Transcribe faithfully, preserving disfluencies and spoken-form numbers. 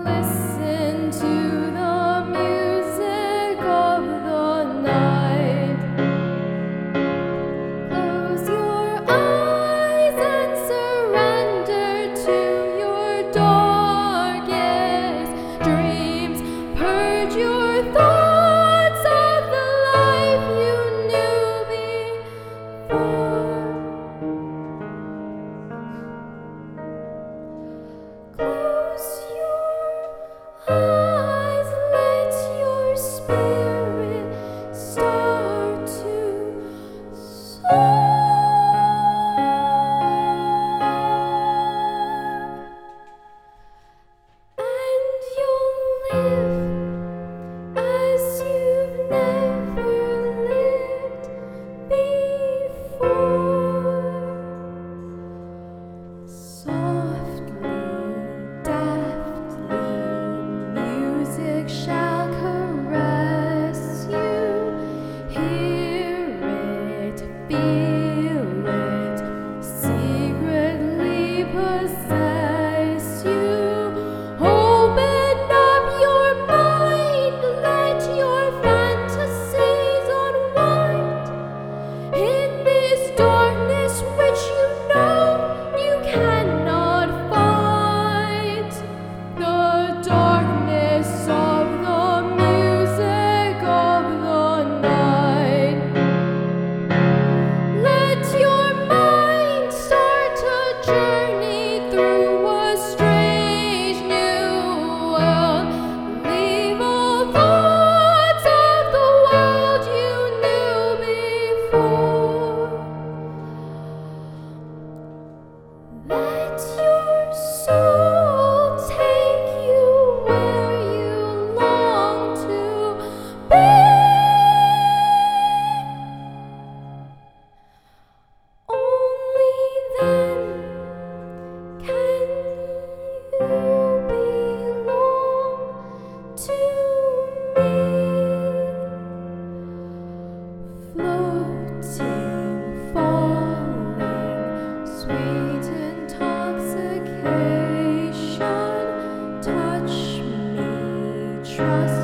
listen to the music of the night. Close your eyes and surrender to your darkest dreams. Purge your thoughts of the life you knew before. Close your eyes, let your spirit start to soar. And you'll live as you've never lived before. Softly, deftly, music shall caress you. Hear it, feel it, secretly possess you. Open up your mind, let your fantasies unwind. In this darkness which you know you cannot fight, the darkness of the music of the night. Let your mind start a journey through a strange new world. Leave all thoughts of the world you knew before. Let your soul take you where you long to be. Only then can you belong to me. Floating, falling, sweet intoxication. Touch me, trust